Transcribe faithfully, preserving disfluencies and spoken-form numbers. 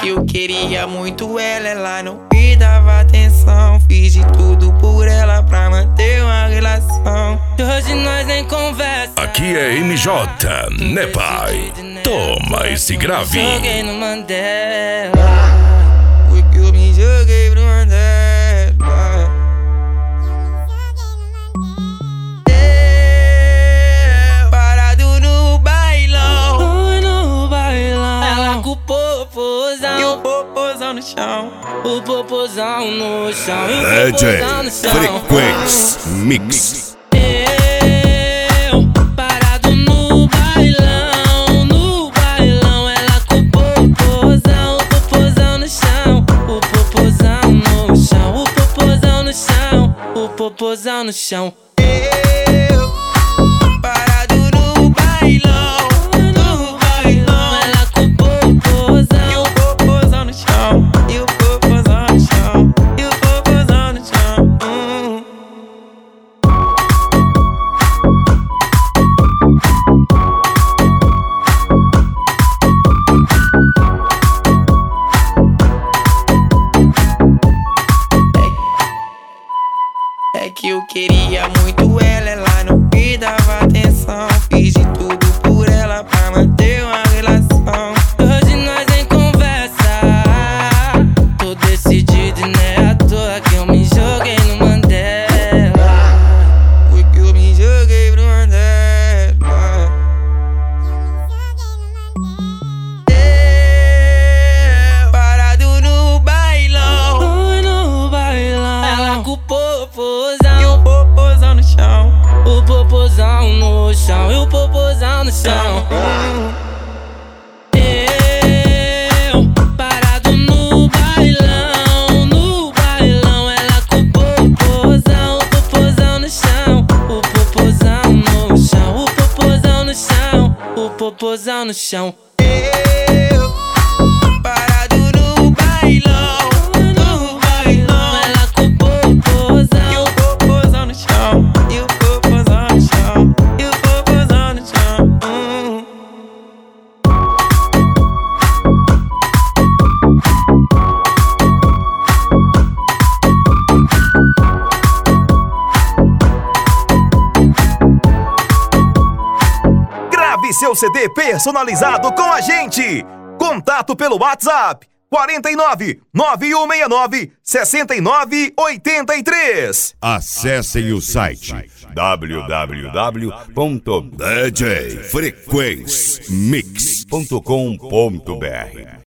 que eu queria muito ela, ela não me dava atenção. Fiz de tudo por ela pra manter uma relação. Hoje nós nem conversa. Aqui é M J, né pai? Toma esse grave. Joguei no Mandela, porque eu me joguei pro Mandela. Eu, parado no bailão, no bailão. Ela com o popozão e o popozão no chão. O popozão no chão e o D J popozão no chão. Frequência Mix. Popozão no chão. Eu, parado no bailão, no bailão. Ela com o popozão e o popozão no chão. E o popozão no chão. E o popozão no chão. hum. É que eu queria muito ela, ela não me dava atenção. Fiz de tudo por ela pra manter uma relação. Hoje nós nem conversa. Tô decidido e não é à toa que eu me joguei no Mandela. Porque eu me joguei pro Mandela. Eu, parado no bailão, no bailão. Ela com o popozão e o popozão no chão. O popozão no chão e o popozão no chão. Eu, parado no bailão, no bailão. Ela com o popozão, o popozão no chão. O popozão no chão, o popozão no chão. O popozão no chão. Eu, parado no bailão, no bailão. Ela com o popozão e o popozão no chão. E o popozão no chão. E o popozão no chão. hum. Grave seu C D personalizado com a gente. Contato pelo WhatsApp quarenta e nove, nove um seis nove, sessenta e nove oitenta e três. Acessem o site w w w ponto d j frequência mix ponto com ponto b r.